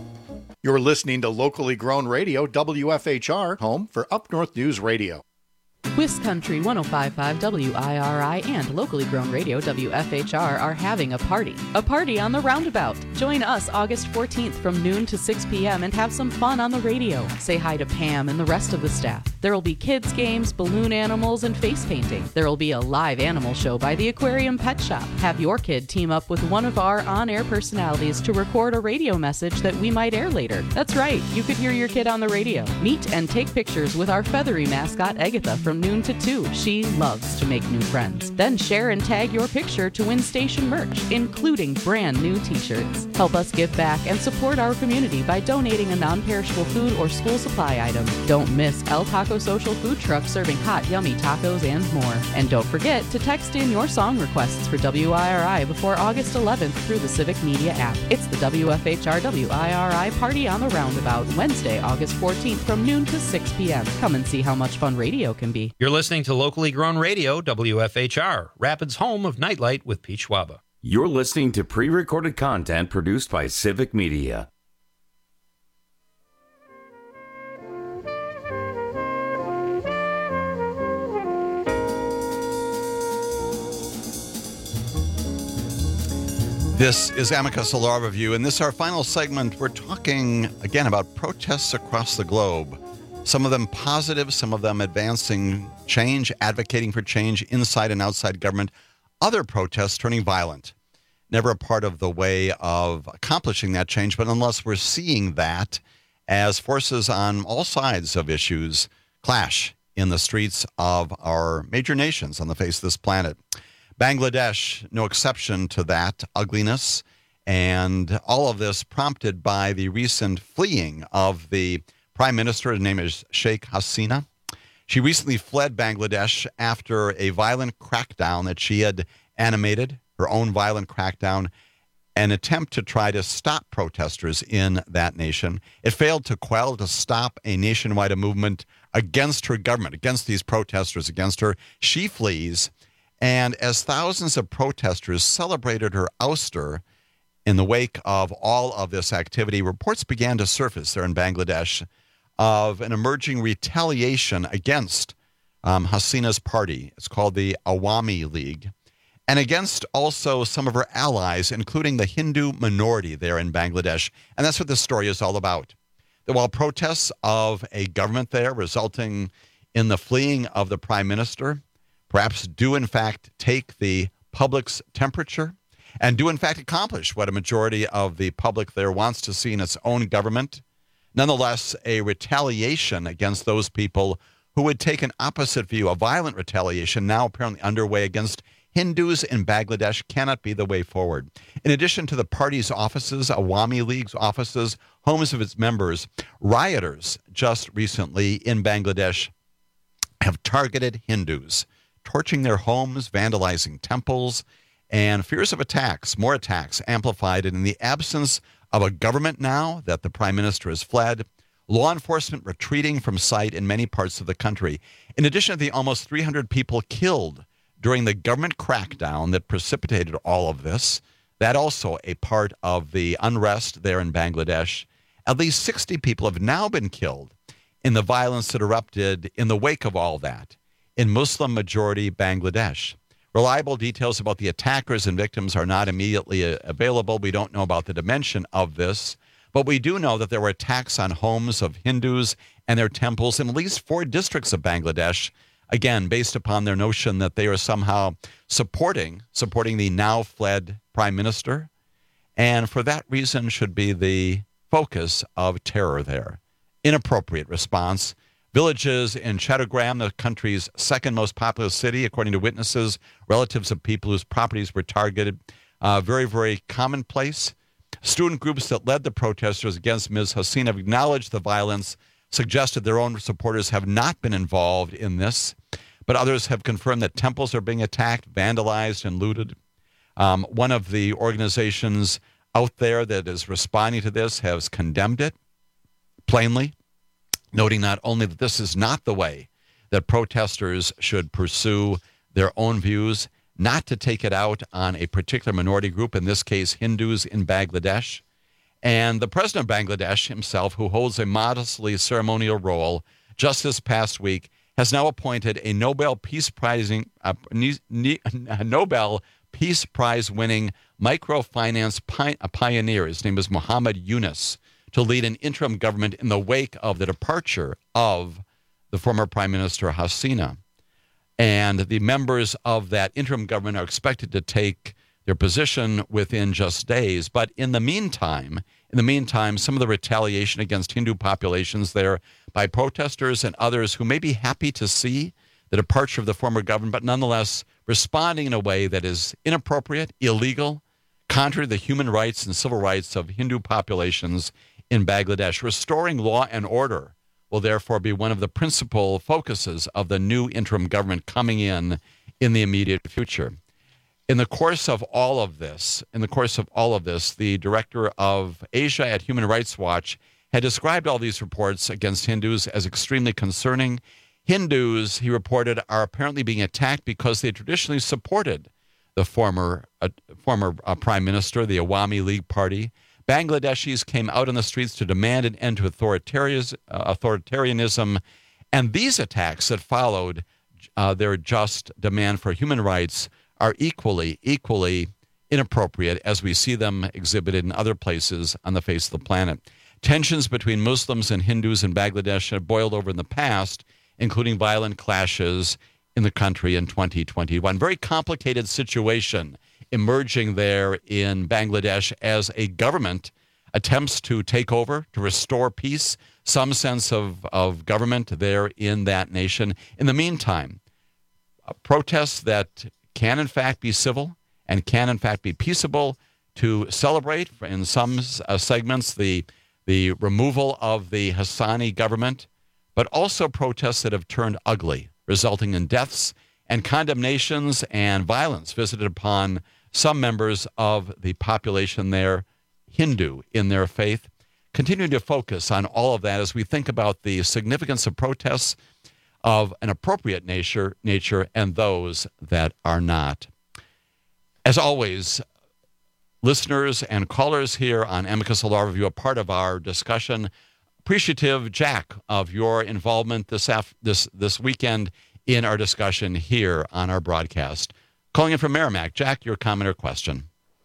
You're listening to locally grown radio, WFHR, home for Up North News Radio. West Country 105.5 WIRI and locally grown radio WFHR are having a party on the Roundabout. Join us August 14th from noon to 6 p.m. and have some fun on the radio. Say hi to Pam and the rest of the staff. There will be kids games, balloon animals, and face painting. There will be a live animal show by the Aquarium Pet Shop. Have your kid team up with one of our on-air personalities to record a radio message that we might air later. That's right, you could hear your kid on the radio. Meet and take pictures with our feathery mascot Agatha from noon to 2. She loves to make new friends. Then share and tag your picture to win station merch, including brand new t-shirts. Help us give back and support our community by donating a non-perishable food or school supply item. Don't miss El Taco Social Food Truck serving hot, yummy tacos and more. And don't forget to text in your song requests for WIRI before August 11th through the Civic Media app. It's the WFHR WIRI Party on the Roundabout, Wednesday, August 14th from noon to 6 p.m. Come and see how much fun radio can be. You're listening to locally grown radio, WFHR, Rapids' home of Nightlight with Pete Schwaba. You're listening to pre-recorded content produced by Civic Media. This is Amicus, a law review. In this, our final segment, we're talking again about protests across the globe. Some of them positive, some of them advancing change, advocating for change inside and outside government. Other protests turning violent. Never a part of the way of accomplishing that change, but unless we're seeing that as forces on all sides of issues clash in the streets of our major nations on the face of this planet. Bangladesh, no exception to that ugliness, and all of this prompted by the recent fleeing of the Prime Minister. His name is Sheikh Hasina. She recently fled Bangladesh after a violent crackdown that she had animated, her own violent crackdown, an attempt to try to stop protesters in that nation. It failed to quell, to stop a nationwide movement against her government, against these protesters, against her. She flees. And as thousands of protesters celebrated her ouster in the wake of all of this activity, reports began to surface there in Bangladesh of an emerging retaliation against Hasina's party. It's called the Awami League, and against also some of her allies, including the Hindu minority there in Bangladesh. And that's what this story is all about. That while protests of a government there resulting in the fleeing of the prime minister perhaps do in fact take the public's temperature and do in fact accomplish what a majority of the public there wants to see in its own government, nonetheless, a retaliation against those people who would take an opposite view, a violent retaliation now apparently underway against Hindus in Bangladesh, cannot be the way forward. In addition to the party's offices, Awami League's offices, homes of its members, rioters just recently in Bangladesh have targeted Hindus, torching their homes, vandalizing temples, and fears of attacks, more attacks amplified. And in the absence of a government now that the prime minister has fled, law enforcement retreating from sight in many parts of the country. In addition to the almost 300 people killed during the government crackdown that precipitated all of this, that also a part of the unrest there in Bangladesh. At least 60 people have now been killed in the violence that erupted in the wake of all that in Muslim-majority Bangladesh. Reliable details about the attackers and victims are not immediately available. We don't know about the dimension of this, but we do know that there were attacks on homes of Hindus and their temples in at least 4 districts of Bangladesh, again, based upon their notion that they are somehow supporting the now fled prime minister, and for that reason should be the focus of terror there. Inappropriate response. Villages in Chattogram, the country's second most populous city, according to witnesses, relatives of people whose properties were targeted. Very, very commonplace. Student groups that led the protesters against Ms. Hasina have acknowledged the violence, suggested their own supporters have not been involved in this, but others have confirmed that temples are being attacked, vandalized, and looted. One of the organizations out there that is responding to this has condemned it plainly, noting not only that this is not the way that protesters should pursue their own views, not to take it out on a particular minority group, in this case Hindus in Bangladesh. And the president of Bangladesh himself, who holds a modestly ceremonial role, just this past week has now appointed a Nobel Peace Prize winning microfinance pioneer. His name is Muhammad Yunus, to lead an interim government in the wake of the departure of the former Prime Minister Hasina. And the members of that interim government are expected to take their position within just days. But in the meantime, some of the retaliation against Hindu populations there by protesters and others who may be happy to see the departure of the former government, but nonetheless responding in a way that is inappropriate, illegal, contrary to the human rights and civil rights of Hindu populations in Bangladesh. Restoring law and order will therefore be one of the principal focuses of the new interim government coming in the immediate future. In the course of all of this, the director of Asia at Human Rights Watch had described all these reports against Hindus as extremely concerning. Hindus, he reported, are apparently being attacked because they traditionally supported the former prime minister, the Awami League Party. Bangladeshis came out on the streets to demand an end to authoritarianism, and these attacks that followed their just demand for human rights are equally inappropriate as we see them exhibited in other places on the face of the planet. Tensions between Muslims and Hindus in Bangladesh have boiled over in the past, including violent clashes in the country in 2021. Very complicated situation emerging there in Bangladesh as a government attempts to take over, to restore peace, some sense of government there in that nation. In the meantime, protests that can in fact be civil and can in fact be peaceable, to celebrate in some segments the removal of the Hassani government, but also protests that have turned ugly, resulting in deaths and condemnations and violence visited upon some members of the population there, Hindu in their faith. Continuing to focus on all of that as we think about the significance of protests of an appropriate nature and those that are not. As always, listeners and callers here on Amicus Law Review are part of our discussion. Appreciative, Jack, of your involvement this weekend in our discussion here on our broadcast. Calling in from Merrimack. Jack, your comment or question?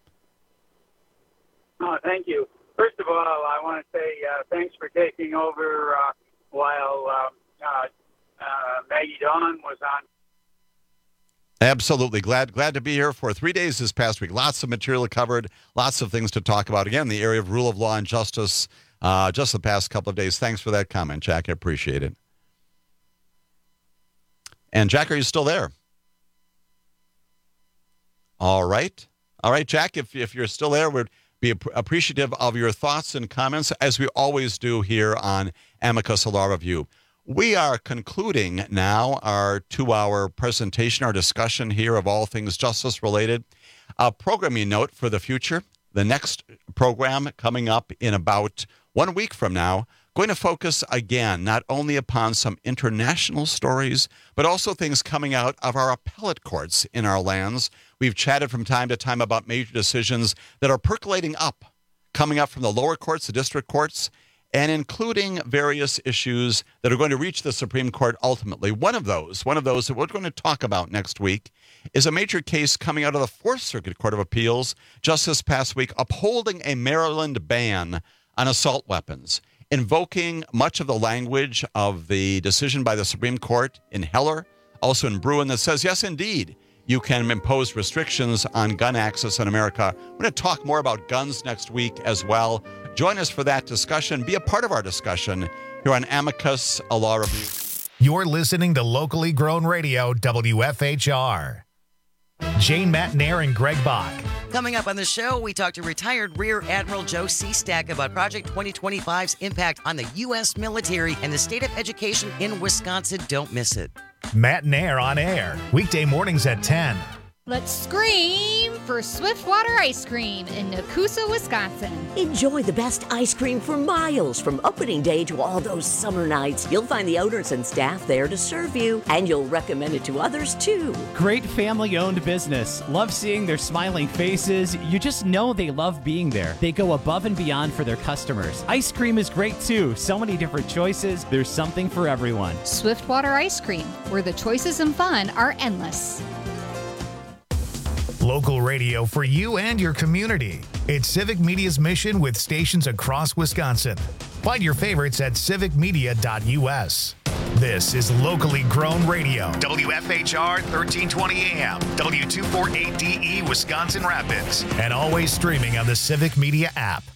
Thank you. First of all, I want to say thanks for taking over while Maggie Dawn was on. Absolutely. Glad to be here for 3 days this past week. Lots of material covered, lots of things to talk about. Again, the area of rule of law and justice just the past couple of days. Thanks for that comment, Jack. I appreciate it. And Jack, are you still there? All right, Jack, if you're still there, we'd be appreciative of your thoughts and comments, as we always do here on Amicus Law Review. We are concluding now our 2-hour presentation, our discussion here of all things justice-related. A programming note for the future. The next program coming up in about 1 week from now, going to focus again not only upon some international stories, but also things coming out of our appellate courts in our lands. We've chatted from time to time about major decisions that are percolating up, coming up from the lower courts, the district courts, and including various issues that are going to reach the Supreme Court ultimately. One of those that we're going to talk about next week is a major case coming out of the Fourth Circuit Court of Appeals just this past week, upholding a Maryland ban on assault weapons, invoking much of the language of the decision by the Supreme Court in Heller, also in Bruin, that says, yes, indeed, you can impose restrictions on gun access in America. We're going to talk more about guns next week as well. Join us for that discussion. Be a part of our discussion here on Amicus Law Review. You're listening to locally grown radio, WFHR. Jane Matnair and Greg Bach. Coming up on the show, we talk to retired Rear Admiral Joe Seastack about Project 2025's impact on the U.S. military and the state of education in Wisconsin. Don't miss it. Matnair on air, weekday mornings at 10. Let's scream for Swiftwater Ice Cream in Nakusa, Wisconsin. Enjoy the best ice cream for miles from opening day to all those summer nights. You'll find the owners and staff there to serve you, and you'll recommend it to others too. Great family-owned business. Love seeing their smiling faces. You just know they love being there. They go above and beyond for their customers. Ice cream is great too. So many different choices. There's something for everyone. Swiftwater Ice Cream, where the choices and fun are endless. Local radio for you and your community. It's Civic Media's mission with stations across Wisconsin. Find your favorites at civicmedia.us. This is locally grown radio. WFHR 1320 AM, W248DE, Wisconsin Rapids, and always streaming on the Civic Media app.